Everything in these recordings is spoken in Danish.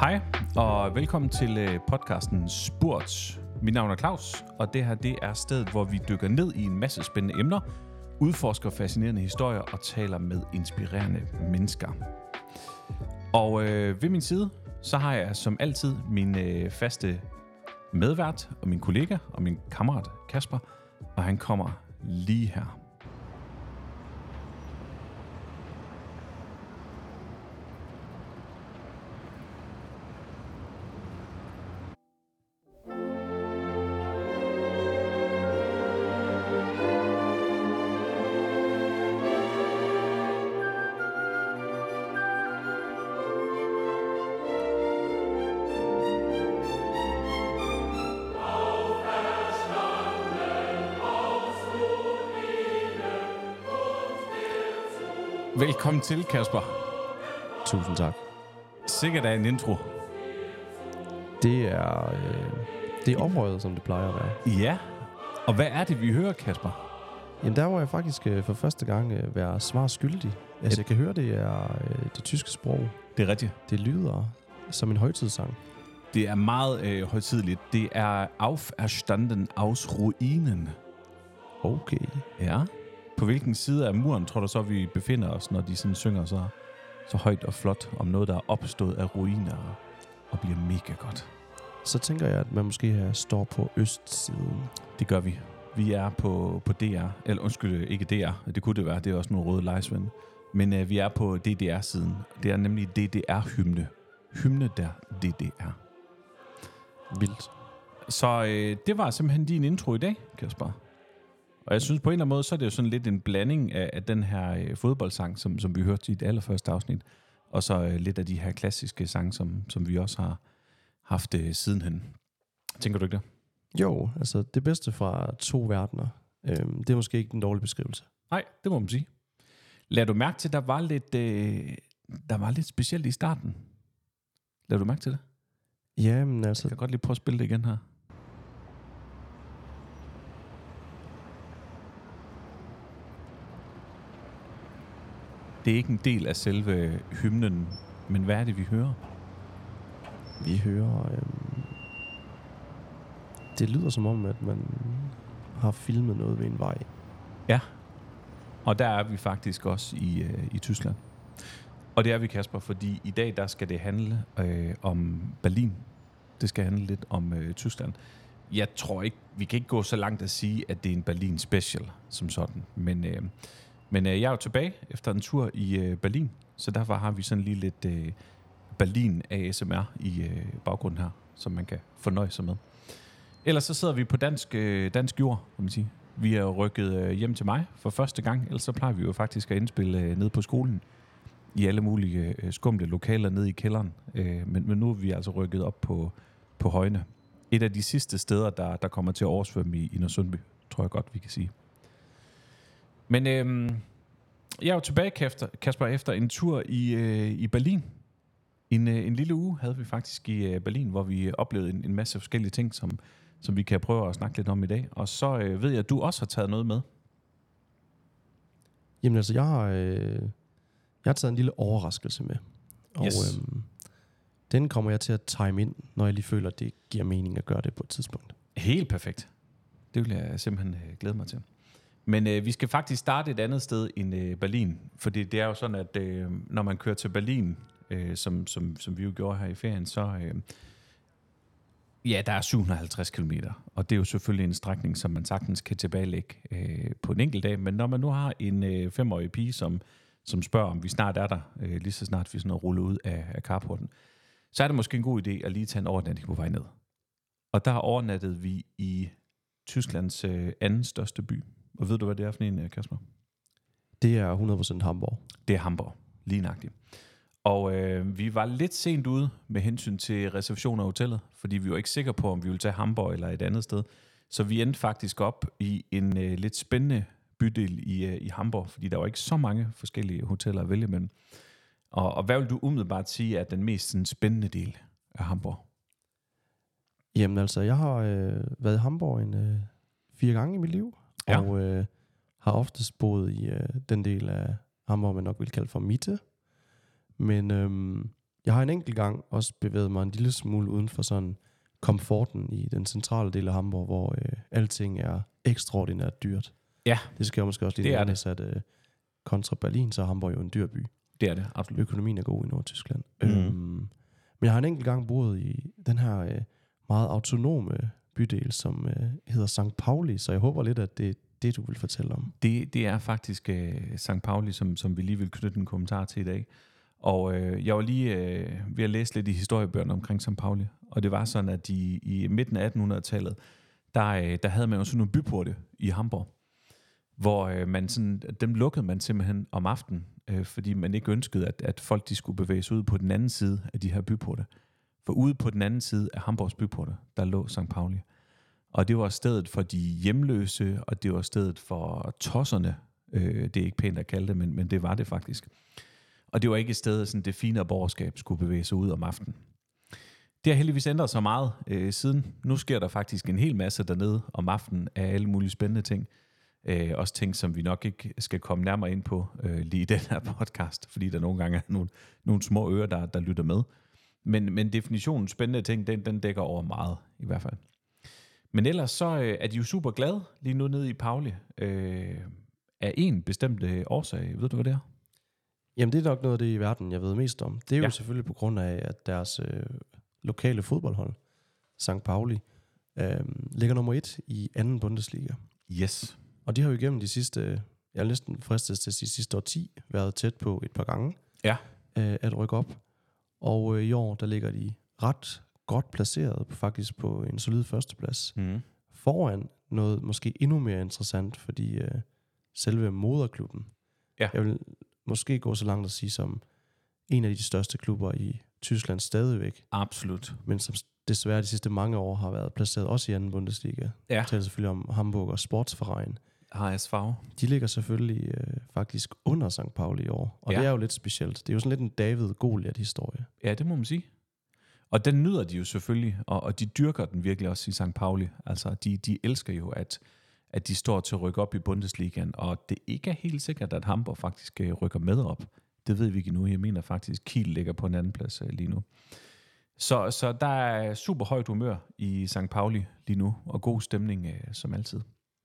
Hej, og velkommen til podcasten Spurt. Mit navn er Claus, og det her det er stedet, hvor vi dykker ned i en masse spændende emner, udforsker fascinerende historier og taler med inspirerende mennesker. Og ved min side, så har jeg som altid min faste medvært og min kollega og min kammerat Kasper, og han kommer lige her. Velkommen til, Kasper. Tusind tak. Sikkert er en intro. Det er oprøret, som det plejer at være. Ja, og hvad er det, vi hører, Kasper? Jamen, der må jeg faktisk for første gang være svar skyldig. Altså, jeg kan høre, det er det tyske sprog. Det er rigtigt. Det lyder som en højtidssang. Det er meget højtideligt. Det er Auferstanden aus Ruinen. Okay. Ja. På hvilken side af muren tror du så, vi befinder os, når de sådan synger så højt og flot om noget, der er opstået af ruiner og bliver mega godt? Så tænker jeg, at man måske står på østsiden. Det gør vi. Vi er på DR. Eller undskyld, ikke DR. Det kunne det være. Det er også nogle røde lejesvende. Men vi er på DDR-siden. Det er nemlig DDR-hymne. Hymne der DDR. Vildt. Så det var simpelthen din intro i dag, Kasper. Og jeg synes på en eller anden måde, så er det jo sådan lidt en blanding af den her fodboldsang, som vi hørte i det allerførste afsnit, og så lidt af de her klassiske sange, som vi også har haft sidenhen. Tænker du ikke det? Jo, altså det bedste fra to verdener. Det er måske ikke den dårlige beskrivelse. Nej, det må man sige. Lad du mærke til, at der var lidt specielt i starten? Lad du mærke til det? Jamen altså... Jeg kan godt lige prøve at spille det igen her. Det er ikke en del af selve hymnen, men hvad er det, vi hører? Vi hører... Det lyder som om, at man har filmet noget ved en vej. Ja, og der er vi faktisk også i Tyskland. Og det er vi, Kasper, fordi i dag der skal det handle om Berlin. Det skal handle lidt om Tyskland. Jeg tror ikke, vi kan ikke gå så langt at sige, at det er en Berlin special som sådan. Men jeg er jo tilbage efter en tur i Berlin, så derfor har vi sådan lige lidt Berlin ASMR i baggrunden her, som man kan fornøje sig med. Ellers så sidder vi på dansk jord, kan man sige. Vi er rykket hjem til mig for første gang, ellers så plejer vi jo faktisk at indspille ned på skolen i alle mulige skumle lokaler nede i kælderen. Men nu er vi altså rykket op på højene. Et af de sidste steder, der kommer til at oversvømme i Nørresundby, tror jeg godt, vi kan sige. Men jeg er jo tilbage, Kasper, efter en tur i Berlin. En lille uge havde vi faktisk i Berlin, hvor vi oplevede en masse forskellige ting, som vi kan prøve at snakke lidt om i dag. Og så ved jeg, at du også har taget noget med. Jamen altså, jeg har taget en lille overraskelse med. Og yes. Den kommer jeg til at time ind, når jeg lige føler, at det giver mening at gøre det på et tidspunkt. Helt perfekt. Det vil jeg simpelthen glæde mig til. Men vi skal faktisk starte et andet sted end Berlin. Fordi det er jo sådan, at når man kører til Berlin, som vi jo gjorde her i ferien, så der er 750 kilometer. Og det er jo selvfølgelig en strækning, som man sagtens kan tilbagelægge på en enkelt dag. Men når man nu har en 5-årig pige, som spørger, om vi snart er der, lige så snart vi sådan er rullet ud af carporten, så er det måske en god idé at lige tage en overnatning på vej ned. Og der overnattede vi i Tysklands anden største by. Og ved du, hvad det er for en, Kasper? Det er 100% Hamburg. Det er Hamburg, lige nøjagtigt. Og vi var lidt sent ude med hensyn til reservation af hotellet, fordi vi var ikke sikre på, om vi ville tage Hamburg eller et andet sted. Så vi endte faktisk op i en lidt spændende bydel i Hamburg, fordi der var ikke så mange forskellige hoteller at vælge mellem. Og hvad vil du umiddelbart sige er den mest sådan, spændende del af Hamburg? Jamen altså, jeg har været i Hamburg 4 gange i mit liv, ja. Og har oftest boet i den del af Hamburg, man nok vil kalde for Mitte. Men Jeg har en enkelt gang også bevæget mig en lille smule uden for sådan komforten i den centrale del af Hamburg, hvor alting er ekstraordinært dyrt. Ja. Det skal jeg måske også lige nævnes, at kontra Berlin, så er Hamburg jo en dyr by. Det er det, absolut. Økonomien er god i Nordtyskland. Men jeg har en enkelt gang boet i den her meget autonome bydel, som hedder St. Pauli, så jeg håber lidt, at det er det, du vil fortælle om. Det er faktisk St. Pauli, som vi lige vil knytte en kommentar til i dag. Og jeg var lige ved at læse lidt i historiebøgerne omkring St. Pauli, og det var sådan, at i midten af 1800-tallet, der havde man jo sådan nogle byporte i Hamburg, hvor man sådan, dem lukkede man simpelthen om aftenen, fordi man ikke ønskede, at folk de skulle bevæge sig ud på den anden side af de her byporte. For ude på den anden side af Hamburgs byporte, der lå St. Pauli. Og det var stedet for de hjemløse, og det var stedet for tosserne. Det er ikke pænt at kalde det, men det var det faktisk. Og det var ikke et sted, sådan det finere borgerskab skulle bevæge sig ud om aftenen. Det har heldigvis ændret sig meget siden. Nu sker der faktisk en hel masse dernede om aftenen af alle mulige spændende ting. Også ting, som vi nok ikke skal komme nærmere ind på lige i den her podcast, fordi der nogle gange er nogle små ører, der lytter med. Men definitionen spændende ting, den dækker over meget i hvert fald. Men ellers så er de jo super glade lige nu nede i Pauli af en bestemt årsag. Ved du, hvad det er? Jamen, det er nok noget af det i verden, jeg ved mest om. Det er jo selvfølgelig på grund af, at deres lokale fodboldhold, St. Pauli, ligger nummer 1 i anden Bundesliga. Yes. Og de har jo igennem de sidste, jeg er næsten fristet til de sidste årti, været tæt på et par gange at rykke op. Og i år, der ligger de ret godt placeret, faktisk på en solid førsteplads. Foran noget måske endnu mere interessant, fordi selve moderklubben, jeg vil måske gå så langt at sige som en af de største klubber i Tyskland stadigvæk. Absolut. Men som desværre de sidste mange år har været placeret også i anden Bundesliga. Jeg taler selvfølgelig om Hamburg og Sportsverein. HSV. De ligger selvfølgelig faktisk under St. Pauli i år. Og det er jo lidt specielt. Det er jo sådan lidt en David-Goliath-historie. Ja, det må man sige. Og den nyder de jo selvfølgelig, og de dyrker den virkelig også i St. Pauli. Altså, de elsker jo, at de står til at rykke op i Bundesligaen, og det ikke er helt sikkert, at Hamburg faktisk rykker med op. Det ved vi ikke nu. Jeg mener faktisk, Kiel ligger på en anden plads lige nu. Så der er super højt humør i St. Pauli lige nu, og god stemning som altid.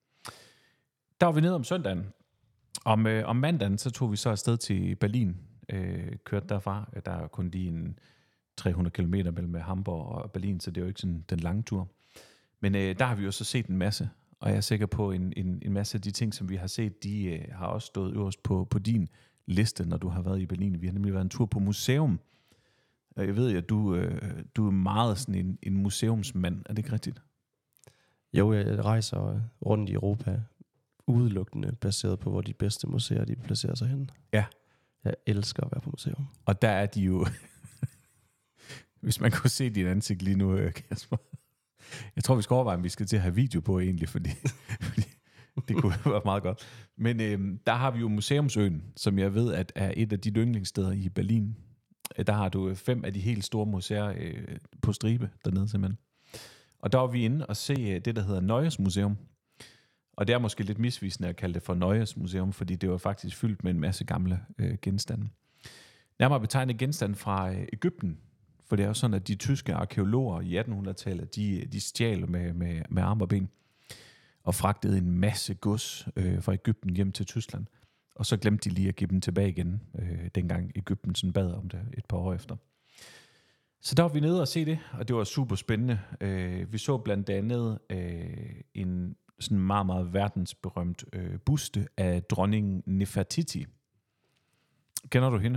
Der var vi nede om søndagen. Om mandagen, så tog vi så afsted til Berlin. Kørte derfra. Der er kun lige en 300 kilometer mellem Hamburg og Berlin, så det er jo ikke sådan den lange tur. Men der har vi jo så set en masse, og jeg er sikker på, en masse af de ting, som vi har set, de har også stået øverst på din liste, når du har været i Berlin. Vi har nemlig været en tur på museum. Jeg ved, at du er meget sådan en museumsmand. Er det ikke rigtigt? Jo, jeg rejser rundt i Europa, udelukkende baseret på, hvor de bedste museer, de placerer sig henne. Ja. Jeg elsker at være på museum. Og der er de jo... Hvis man kunne se dit ansigt lige nu, Kasper. Jeg tror, vi skal overveje, om vi skal til at have video på egentlig, fordi det kunne være meget godt. Men der har vi jo Museumsøen, som jeg ved, at er et af de yndlingssteder i Berlin. Der har du 5 af de helt store museer på stribe dernede simpelthen. Og der var vi inde og se det, der hedder Neues Museum. Og det er måske lidt misvisende at kalde det for Neues Museum, fordi det var faktisk fyldt med en masse gamle genstande. Nærmere betegnet genstande fra Egypten. For det er jo sådan, at de tyske arkeologer i 1800-tallet, de stjal med arme og ben og fragtede en masse gods fra Egypten hjem til Tyskland. Og så glemte de lige at give dem tilbage igen, dengang Egypten sådan bad om det et par år efter. Så der var vi nede og se det, og det var super spændende. Vi så blandt andet en sådan meget, meget verdensberømt buste af dronningen Nefertiti. Kender du hende?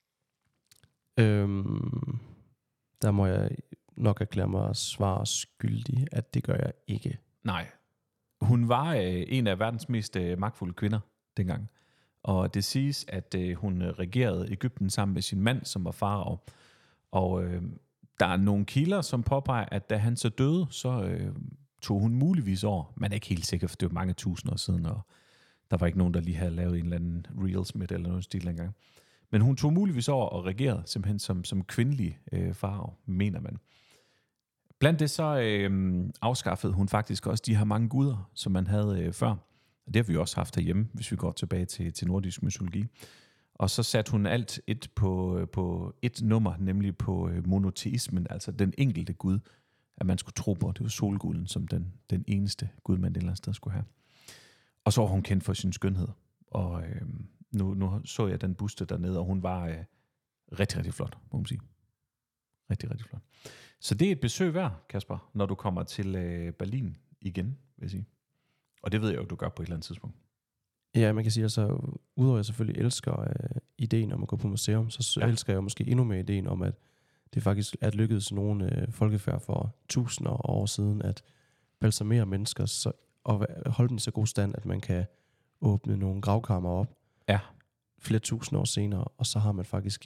Der må jeg nok erklære mig svar skyldig, at det gør jeg ikke. Nej. Hun var en af verdens mest magtfulde kvinder dengang. Og det siges, at hun regerede Egypten sammen med sin mand, som var farao. Og der er nogle kilder, som påpeger, at da han så døde, så tog hun muligvis over. Man er ikke helt sikker, for det var mange tusind år siden, og der var ikke nogen, der lige havde lavet en eller anden reels med det, eller noget stil engang. Men hun tog muligvis over og regerede simpelthen som kvindelig farao, mener man. Blandt det så afskaffede hun faktisk også de her mange guder, som man havde før. Og det har vi også haft herhjemme, hvis vi går tilbage til nordisk mytologi. Og så satte hun alt på et nummer, nemlig på monoteismen, altså den enkelte Gud, at man skulle tro på. Det var solguden, som den eneste Gud, man et eller andet sted skulle have. Og så var hun kendt for sin skønhed. Og nu så jeg den buste dernede, og hun var rigtig, rigtig flot, må man sige. Rigtig, rigtig flot. Så det er et besøg værd, Kasper, når du kommer til Berlin igen, vil jeg sige. Og det ved jeg jo, du gør på et eller andet tidspunkt. Ja, man kan sige, altså, udover at jeg selvfølgelig elsker ideen om at gå på museum, så elsker jeg måske endnu mere ideen om, at det faktisk er lykkedes nogle folkefærd for tusinder af år siden, at balsamere mennesker og holde dem i så god stand, at man kan åbne nogle gravkammer op flere tusind år senere, og så har man faktisk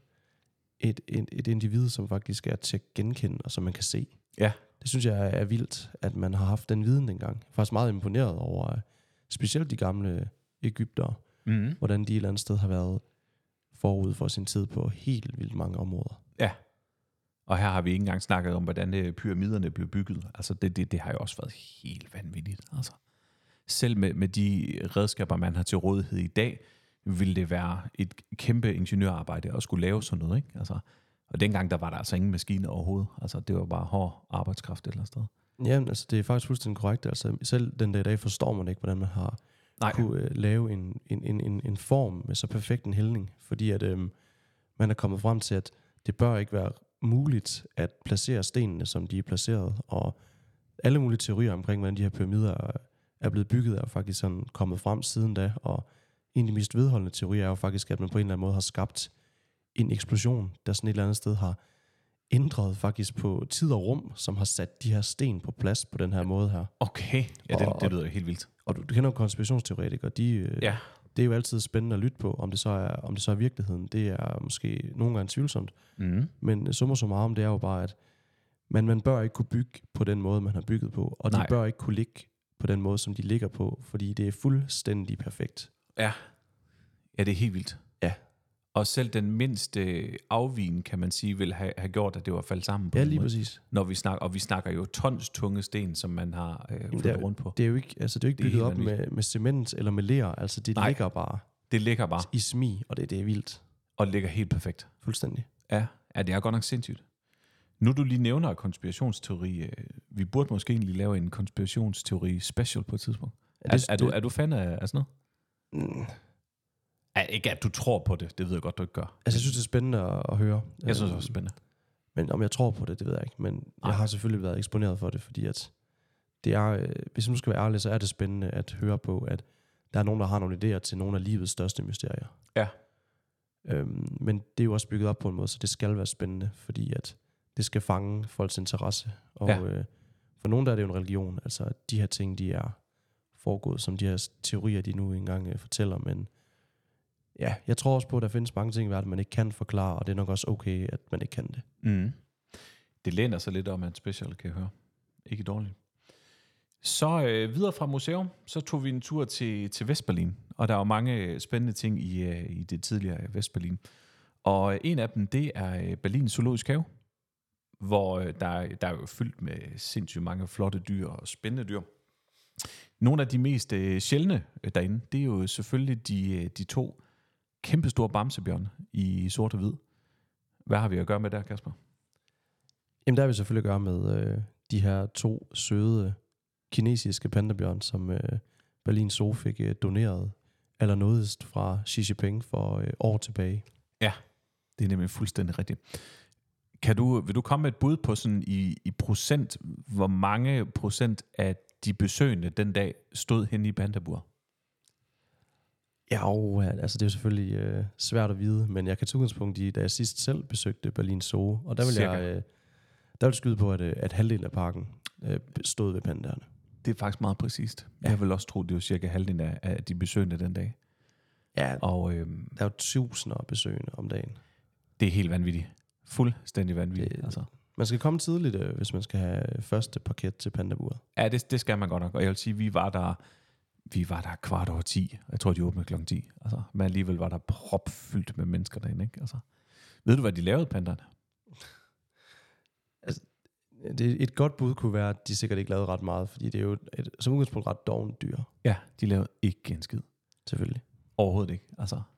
et individ, som faktisk er til at genkende, og som man kan se. Ja. Det synes jeg er vildt, at man har haft den viden dengang. Jeg er faktisk meget imponeret over, specielt de gamle egyptere, hvordan de et eller andet sted har været forud for sin tid på helt vildt mange områder. Ja, og her har vi ikke engang snakket om, hvordan pyramiderne blev bygget. Altså det har jo også været helt vanvittigt. Altså, selv med de redskaber, man har til rådighed i dag, ville det være et kæmpe ingeniørarbejde at skulle lave sådan noget, ikke? Altså, og dengang, der var der altså ingen maskiner overhovedet. Altså, det var bare hård arbejdskraft et eller andet sted. Ja, altså, det er faktisk fuldstændig korrekt. Altså, selv den dag i dag forstår man ikke, hvordan man har kunne lave en form med så perfekt en hældning. Fordi at man er kommet frem til, at det bør ikke være muligt at placere stenene, som de er placeret. Og alle mulige teorier omkring, hvordan de her pyramider er blevet bygget, er jo faktisk sådan kommet frem siden da. Og en af de mest vedholdende teorier er jo faktisk, at man på en eller anden måde har skabt en eksplosion, der sådan et eller andet sted har ændret faktisk på tid og rum, som har sat de her sten på plads på den her måde her. Okay, ja, det lyder helt vildt. Og du kender jo konspirationsteoretikere, det er jo altid spændende at lytte på, om det så er virkeligheden. Det er måske nogle gange tvivlsomt. Men summa summarum, det er jo bare, at man bør ikke kunne bygge på den måde, man har bygget på, og de bør ikke kunne ligge på den måde, som de ligger på, fordi det er fuldstændig perfekt. Ja, det er helt vildt. Ja. Og selv den mindste afvigen, kan man sige, vil have gjort, at det var faldet sammen på ja, lige måde. Præcis. Når vi snakker jo tons tunge sten, som man har flyttet rundt på. Det er jo ikke, det er ikke bygget op med cement eller med ler. Altså det ligger bare. Det ligger bare. I smi, og det er vildt. Og det ligger helt perfekt. Fuldstændig. Ja, det er godt nok sindssygt. Nu du lige nævner konspirationsteori, vi burde måske egentlig lave en konspirationsteori special på et tidspunkt. Er du fan af sådan noget? Ikke at du tror på det, det ved jeg godt, du ikke gør. Altså, jeg synes, det er spændende at høre. Jeg synes også, det er spændende. Men om jeg tror på det, det ved jeg ikke. Men jeg har selvfølgelig været eksponeret for det, fordi at det er, hvis man nu skal være ærlig, så er det spændende at høre på, at der er nogen, der har nogle idéer til nogle af livets største mysterier. Ja. Men det er jo også bygget op på en måde, så det skal være spændende, fordi at det skal fange folks interesse. Og for nogen der er det jo en religion, altså de her ting, de er foregået, som de her teorier, de nu engang fortæller, men ja, jeg tror også på, at der findes mange ting i verden, man ikke kan forklare, og det er nok også okay, at man ikke kan det. Det læner sig lidt om, at special kan jeg høre. Ikke dårligt. Så videre fra museum, så tog vi en tur til Vestberlin, og der er jo mange spændende ting i det tidligere Vestberlin. Og en af dem, det er Berlins Zoologisk Have, hvor der er jo fyldt med sindssygt mange flotte dyr og spændende dyr. Nogle af de mest sjældne derinde, det er jo selvfølgelig de to kæmpestore bamsebjørne i sort og hvid. Hvad har vi at gøre med der, Kasper? Jamen, der har vi selvfølgelig at gøre med de her to søde kinesiske pandabjørn, som Berlin Zoo fik doneret allernådigst fra Xi Jinping for år tilbage. Ja, det er nemlig fuldstændig rigtigt. Vil du komme med et bud på sådan i procent, hvor mange procent af de besøgende den dag stod henne i pandabur? Ja, altså det er jo selvfølgelig svært at vide, men jeg kan tage udgangspunkt i, da jeg sidst selv besøgte Berlin Zoo, og der vil jeg skyde på, at halvdelen af parken stod ved pandaerne. Det er faktisk meget præcist. Ja. Jeg vil også tro, det var cirka halvdelen af de besøgende den dag. Ja, og der er jo tusinder af besøgende om dagen. Det er helt vanvittigt. Fuldstændig vanvittigt. Altså. Man skal komme tidligt, hvis man skal have første parket til pandaburet. Ja, det skal man godt nok. Og jeg vil sige, vi var der 9:15. Jeg tror, de åbnede 10:00. Altså, men alligevel var der propfyldt med mennesker derinde. Ikke? Altså, ved du, hvad de lavede, panderne? Altså, et godt bud kunne være, at de sikkert ikke lavede ret meget, fordi det er jo som udgangspunkt ret dovent dyr. Ja, de lavede ikke en skid. Selvfølgelig. Overhovedet ikke. Altså,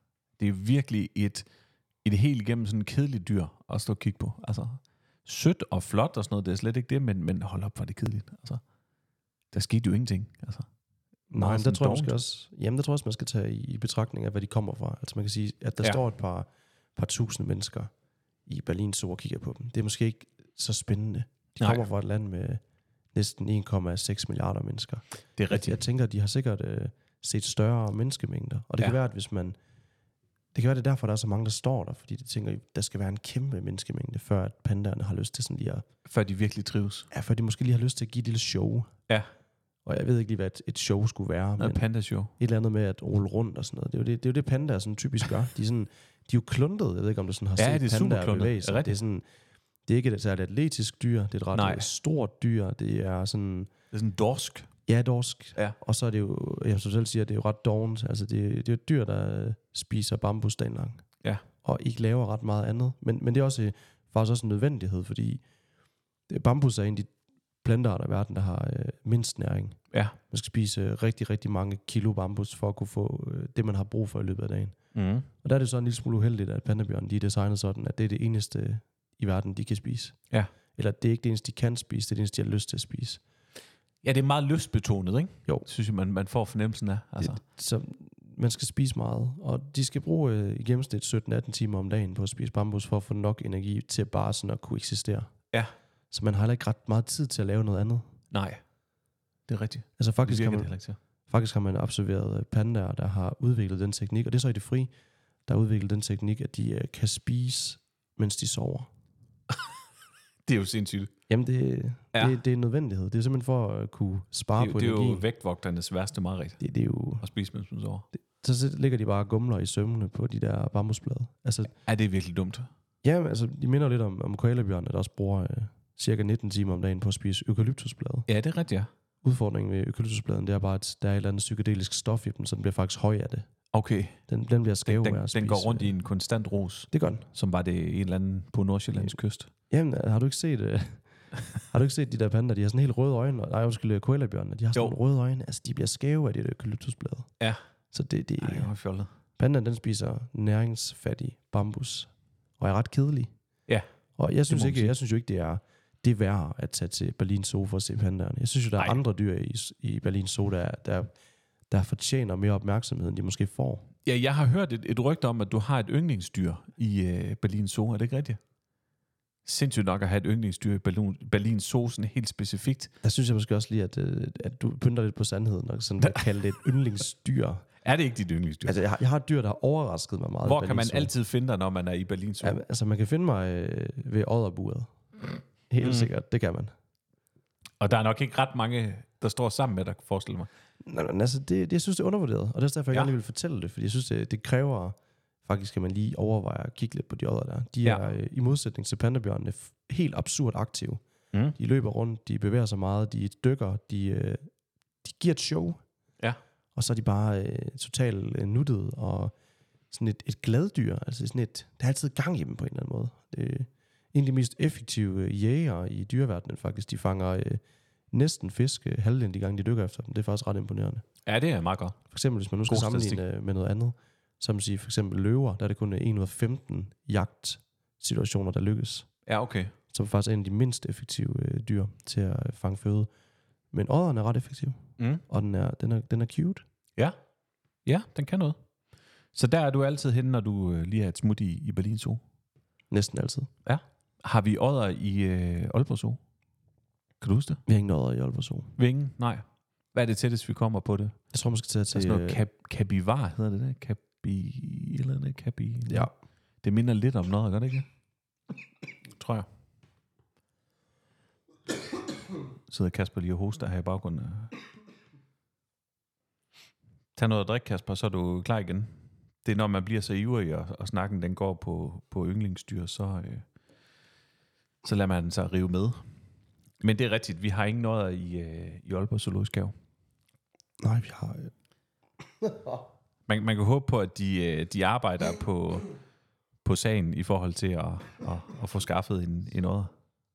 Det er virkelig et helt igennem sådan en kedelig dyr at stå og kigge på. Altså, sødt og flot og sådan noget, det er slet ikke det, men hold op, var det kedeligt. Altså, der skete jo ingenting. Altså, nej, men der tror jeg måske også, man skal tage i betragtning af, hvad de kommer fra. Altså man kan sige, at der står et par tusind mennesker i Berlin Zoo og kigger på dem. Det er måske ikke så spændende. De kommer fra et land med næsten 1,6 milliarder mennesker. Det er rigtigt. Jeg tænker, at de har sikkert set større menneskemængder. Og det kan være, at hvis man... Det kan være, det er derfor, der er så mange, der står der. Fordi de tænker, at der skal være en kæmpe menneskemængde, før at pandaerne har lyst til sådan lige at... Før de virkelig trives. Ja, før de måske lige har lyst til at give et lille show. Ja. Og jeg ved ikke lige, hvad et show skulle være. Noget panda-show. Et eller andet med at rulle rundt og sådan noget. Det er jo det pandaer sådan typisk gør. De er jo kluntet. Jeg ved ikke, om du sådan har set pandaer bevæge sig. Det er sådan... Det er ikke et særligt atletisk dyr. Det er et ret stort dyr. Det er sådan... Det er sådan dorsk. Ja, dorsk. Ja. Og så er det jo, jeg som selv siger, det er jo ret dovent. Altså det er jo et dyr, der spiser bambus dagen lang. Ja. Og ikke laver ret meget andet. Men det er også faktisk også en nødvendighed, fordi bambus er en af de plantearter i verden, der har mindst næring. Ja. Man skal spise rigtig, rigtig mange kilo bambus, for at kunne få det, man har brug for i løbet af dagen. Mm. Og der er det så en lille smule uheldigt, at pandabjørnen, de er designet sådan, at det er det eneste i verden, de kan spise. Ja. Eller det er ikke det eneste, de kan spise, det er det eneste, de har lyst til at spise. Ja, det er meget lystbetonet, ikke? Jo. Synes jeg, man får fornemmelsen af. Altså. Så man skal spise meget, og de skal bruge i gennemsnit 17-18 timer om dagen på at spise bambus, for at få nok energi til bare sådan at kunne eksistere. Ja. Så man har heller ikke ret meget tid til at lave noget andet. Nej, det er rigtigt. Altså faktisk har man observeret pandaer, der har udviklet den teknik, og det er så i det fri, der har udviklet den teknik, at de kan spise, mens de sover. Det er jo sindssygt. Jamen, det er en nødvendighed. Det er simpelthen for at kunne spare på energi. Det er jo vægtvogternes værste mareridt. Det er jo... At spise, mens man sover. Så ligger de bare og gumler i sømmene på de der bambusblade. Altså, er det virkelig dumt? Ja, altså, de minder lidt om koalabjørnene, der også bruger cirka 19 timer om dagen på at spise eukalyptusblade. Ja, det er rigtigt, ja. Udfordringen ved eukalyptusbladen, det er bare, at der er et eller andet psykedelisk stof i dem, så den bliver faktisk høj af det. Okay. Den bliver skæv af at spise. Den går rundt i en konstant ros. Det gør den. Som var det en eller anden på Nordsjællands kyst. Jamen, har du ikke set de der pandaer? De har sådan helt røde øjne. Nej, undskyld, koalabjørnene. De har sådan røde øjne. Altså, de bliver skæve af det der eukalyptusblade. Ja. Så det er fjollet. Pandaen, den spiser næringsfattig bambus. Og er ret kedelig. Ja. Og jeg synes jo ikke, det er værd at tage til Berlin Zoo for at se pandaerne. Jeg synes jo, der er andre dyr i Berlin Zoo, der fortjener mere opmærksomhed, end de måske får. Ja, jeg har hørt et rygte om, at du har et yndlingsdyr i Berlin Zoo. Er det ikke rigtigt? Sindssygt nok at have et yndlingsdyr i Berlin Zoo, sådan helt specifikt. Der synes jeg måske også lige, at du pynter lidt på sandheden, og sådan at kalde det et yndlingsdyr. Er det ikke dit yndlingsdyr? Altså, jeg har et dyr, der har overrasket mig meget. Hvor kan man altid finde dig, når man er i Berlin Zoo? Ja, altså, man kan finde mig ved odderburet. Helt sikkert, det kan man. Og der er nok ikke ret mange, der står sammen med dig, forestiller mig. Nej, altså, jeg synes, det er undervurderet. Og det er derfor, jeg gerne vil fortælle det. Fordi jeg synes, det kræver faktisk, at man lige overvejer at kigge lidt på de odder der. De er i modsætning til pandabjørnene helt absurd aktive. De løber rundt, de bevæger sig meget, de dykker, de giver et show. Ja. Og så er de bare totalt nuttede og sådan et gladdyr. Altså sådan der er altid gang i dem på en eller anden måde. Det er en af de mest effektive jæger i dyreverdenen faktisk. De fanger næsten fisk halvdelen de gange, de dykker efter dem. Det er faktisk ret imponerende. Ja, det er meget godt. For eksempel, hvis man nu skal sammenligne med noget andet, som siger for eksempel løver, der er det kun 1 ud af 15 jagtsituationer, der lykkes. Ja, okay. Som faktisk er en af de mindst effektive dyr til at fange føde. Men odderen er ret effektiv. Og den er cute. Ja. Ja, den kan noget. Så der er du altid henne, når du lige er et smut i Berlin Zoo? Næsten altid. Ja. Har vi odder i Aalborg Zoo? Kan du huske det? Vi har ingen odder i Aalborg Zoo. Vingen? Nej. Hvad er det tættest, vi kommer på det? Jeg tror måske til sådan noget kabivar, hedder det? Ja. Det minder lidt om noget, gør det ikke? Tror jeg. Sidder Kasper lige og hoster her i baggrunden. Tag noget at drikke, Kasper, så er du klar igen. Det er, når man bliver så ivrig, og snakken den går på yndlingsdyr, så lader man den så rive med. Men det er rigtigt, vi har ingen noget i Aalborg Zoologisk Have. Nej, vi har... Man kan håbe på, at de arbejder på sagen i forhold til at få skaffet en odder.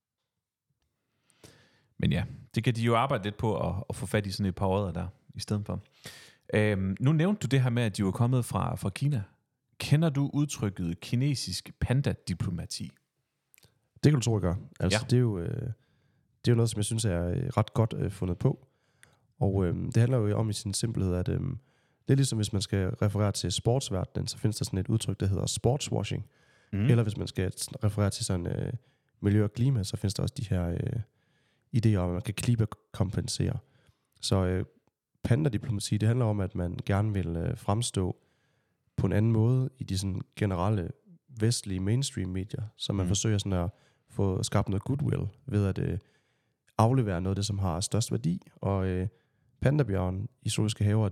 Men ja, det kan de jo arbejde lidt på at få fat i sådan et par odder der i stedet for. Nu nævnte du det her med, at de var kommet fra Kina. Kender du udtrykket kinesisk panda-diplomati? Det kan du tro, jeg gør. Altså, det er jo noget, som jeg synes er ret godt fundet på. Og det handler jo om i sin simpelhed, at det er ligesom, hvis man skal referere til sportsverdenen, så findes der sådan et udtryk, der hedder sportswashing. Eller hvis man skal referere til sådan miljø og klima, så findes der også de her idéer om, at man kan klimakompensere. Så panda-diplomati, det handler om, at man gerne vil fremstå på en anden måde i de sådan generelle vestlige mainstream-medier, så man forsøger sådan at få skabt noget goodwill ved at aflevere noget af det, som har størst værdi. Og pandabjørn i zoologiske haver,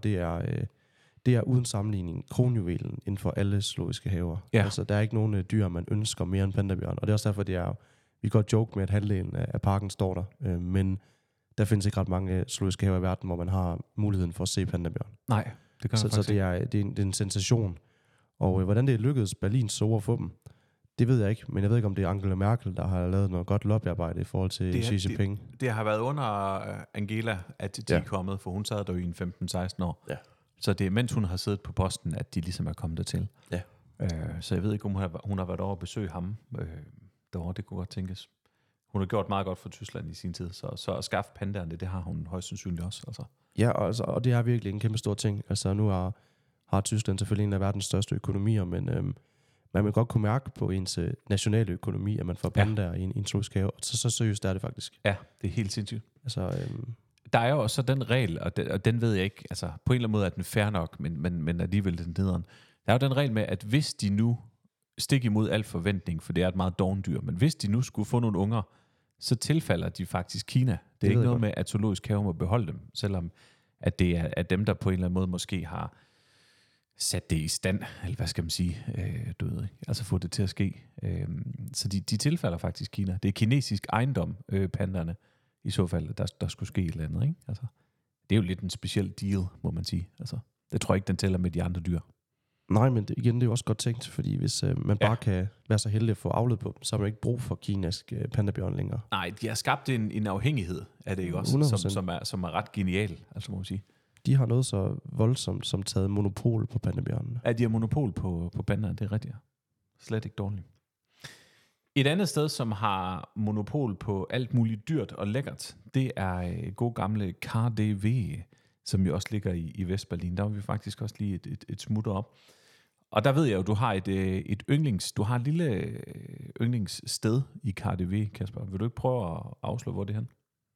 det er uden sammenligning kronjuvelen inden for alle zoologiske haver. Ja. Altså, der er ikke nogen dyr, man ønsker mere end pandabjørn. Og det er også derfor, vi kan godt joke med, at halvdelen af parken står der. Men der findes ikke ret mange zoologiske haver i verden, hvor man har muligheden for at se pandabjørn. Nej, det gør så det er en sensation. Og hvordan det er lykkedes Berlins Zoo at få dem, det ved jeg ikke. Men jeg ved ikke, om det er Angela Merkel, der har lavet noget godt lobbyarbejde i forhold til Xi Jinping. Det har været under Angela, at de er kommet, for hun sad der jo i en 15-16 år. Ja. Så det er, mens hun har siddet på posten, at de ligesom er kommet dertil. Ja. Så jeg ved ikke, om hun har været over at besøge ham derovre. Det kunne godt tænkes. Hun har gjort meget godt for Tyskland i sin tid, så at skaffe pandaerne, det har hun højst sandsynligt også. Altså. Ja, og det er virkelig en kæmpe stor ting. Altså nu har Tyskland selvfølgelig en af verdens største økonomier, men man vil godt kunne mærke på ens nationale økonomi, at man får pandaer i en zoologisk have. Så seriøst er det faktisk. Ja, det er helt sindssygt. Altså, der er jo også den regel, og den ved jeg ikke, altså på en eller anden måde er den fair nok, men alligevel den nederen. Der er jo den regel med, at hvis de nu stik imod al forventning, for det er et meget dovendyr, men hvis de nu skulle få nogle unger, så tilfalder de faktisk Kina. Det er ikke noget med, at zoologisk have må beholde dem, selvom at det er dem, der på en eller anden måde måske har sat det i stand, eller hvad skal man sige, altså få det til at ske. Så de tilfalder faktisk Kina. Det er kinesisk ejendom, panderne, i så fald, der skulle ske et eller andet. Ikke? Altså, det er jo lidt en speciel deal, må man sige. Altså, det tror jeg ikke, den tæller med de andre dyr. Nej, men det er jo også godt tænkt, fordi hvis man bare kan være så heldig at få avlet på dem, så har man ikke brug for kinesisk pandabjørn længere. Nej, de har skabt en afhængighed af det, ikke også? Som er ret genial, altså må man sige. De har noget så voldsomt som taget monopol på pandabjørnene. Ja, de har monopol på pandaer, det er rigtigt. Slet ikke dårligt. Et andet sted, som har monopol på alt muligt dyrt og lækkert, det er god gamle KaDeWe, som jo også ligger i Vestberlin. Der var vi faktisk også lige et smutter op. Og der ved jeg jo, du har et lille yndlingssted i KaDeWe, Kasper. Vil du ikke prøve at afsløre, hvor det er hen?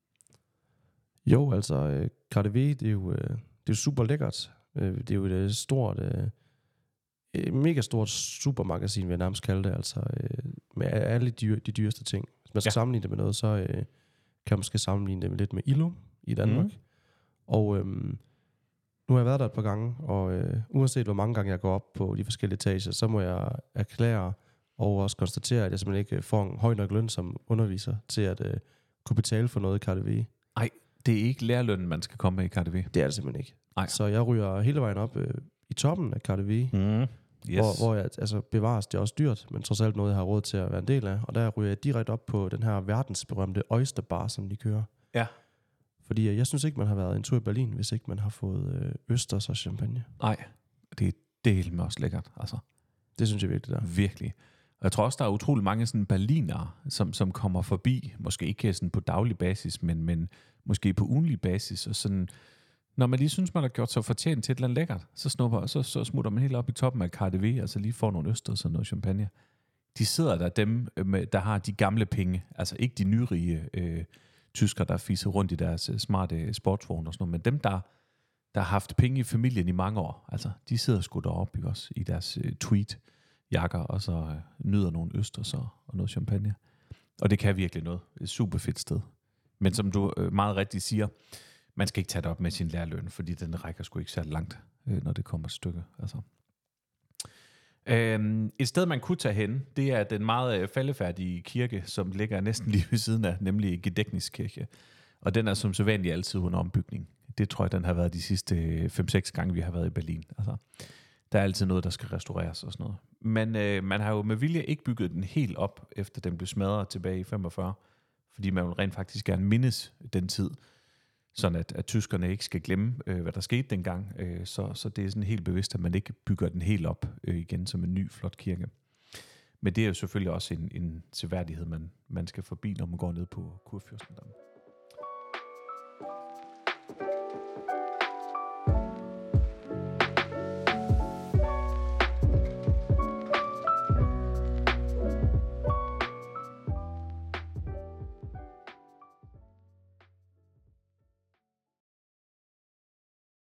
Jo, altså KaDeWe, det er jo super lækkert. Det er jo et stort, mega stort supermagasin, vil jeg nærmest kalde det, altså med alle de dyreste ting. Hvis man skal sammenligne det med noget, så kan man måske sammenligne det med lidt med Illum i Danmark. Og nu har jeg været der et par gange, og uanset hvor mange gange jeg går op på de forskellige etager, så må jeg erklære og også konstatere, at jeg simpelthen ikke får en høj nok løn som underviser til at kunne betale for noget i KaDeWe. Nej, det er ikke lærerlønnen, man skal komme med i KaDeWe. Det er det simpelthen ikke. Ej. Så jeg ryger hele vejen op i toppen af KaDeWe, hvor jeg, altså bevares, det er også dyrt, men trods alt noget, jeg har råd til at være en del af. Og der ryger jeg direkte op på den her verdensberømte Oyster Bar, som de kører. Ja. Fordi jeg synes ikke, man har været en tur i Berlin, hvis ikke man har fået østers og champagne. Nej, det er helt med også lækkert. Altså. Det synes jeg virkelig, der. Virkelig. Og jeg tror også, der er utrolig mange sådan berlinere, som kommer forbi, måske ikke sådan på daglig basis, men måske på ugenlig basis. Og sådan, når man lige synes, man har gjort sig fortjent til et eller andet lækkert, så smutter man helt op i toppen af KaDeWe, altså lige får nogle østers og noget champagne. De sidder der, dem, der har de gamle penge, altså ikke de nyrige tyskere, der fiser rundt i deres smarte sportsvogne og sådan noget, men dem, der har haft penge i familien i mange år, altså de sidder sgu deroppe, ikke også, i deres tweed-jakker, og så nyder nogle østers og noget champagne. Og det kan virkelig noget. Et super fedt sted. Men som du meget rigtigt siger, man skal ikke tage det op med sin lærerløn, fordi den rækker sgu ikke særlig langt, når det kommer et stykke. Altså. Et sted, man kunne tage hen, det er den meget faldefærdige kirke, som ligger næsten lige ved siden af, nemlig Gedächtniskirche. Og den er som sædvanlig altid under ombygning. Det tror jeg, den har været de sidste 5-6 gange, vi har været i Berlin. Altså, der er altid noget, der skal restaureres og sådan noget. Men man har jo med vilje ikke bygget den helt op, efter den blev smadret tilbage i 45, fordi man vil rent faktisk gerne mindes den tid. sådan at tyskerne ikke skal glemme, hvad der skete dengang. Så det er sådan helt bevidst, at man ikke bygger den helt op igen som en ny, flot kirke. Men det er jo selvfølgelig også en seværdighed, man skal forbi, når man går ned på Kurfürstendamm.